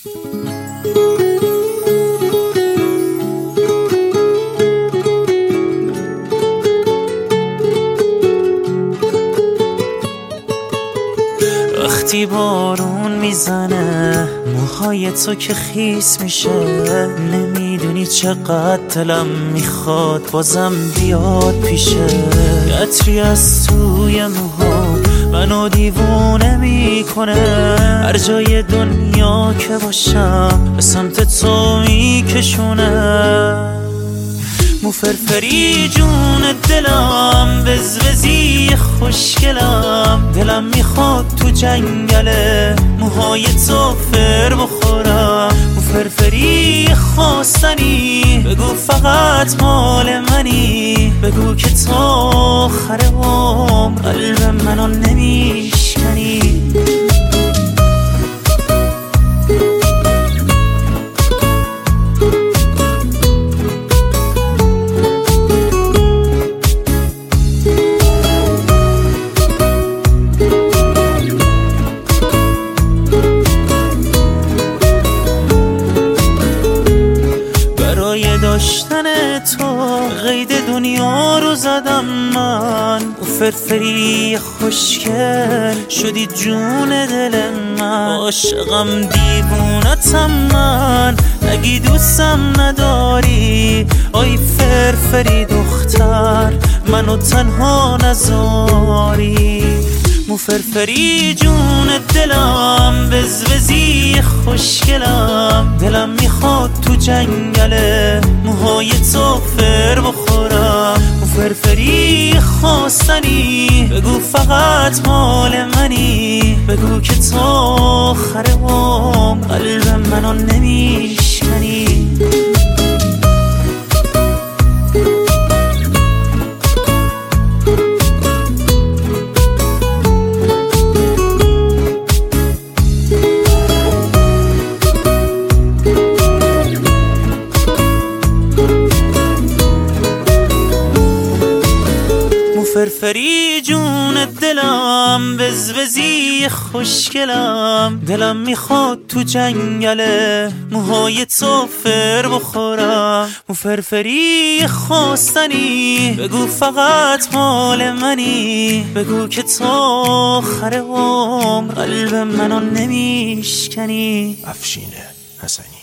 وقتی بارون میزنه موهای تو که خیس میشه، نمیدونی چقدر دلم میخواد بازم بیاد پیشه. عطری از توی موها منو دیوونه میکنه، هر جای دنیا که باشم به سمت تو میکشونه. موفرفری جون دلم، وزوزی خوشگلم، دلم میخواد تو جنگله موهای تو فر بخورم. موفرفری خواستنی بگو فقط مال منی، بگو که تا آخر عمر قلب منو نمیشکنی. داشتن تو قید دنیا رو زدم من، فرفری خوشگل شدی جون دل من. عاشقم دیوونتم من، نگی دوستم نداری، آی فرفری دختر منو تنها نذاری. موفرفری جون دلم، وزوزی خوشگلم، دلم میخواد تو جنگله موهای تو فر بخورم. موفرفری خواستنی بگو فقط مال منی، بگو که تا آخر عمر قلب منو نمیشکنی. فرفری جون دلم، وزوزی خوشگلم، دلم میخواد تو جنگله موهای تو فر بخورم. موفرفری خواستنی بگو فقط مال منی، بگو که تا آخر عمر قلب منو نمیشکنی. افشین حسنی.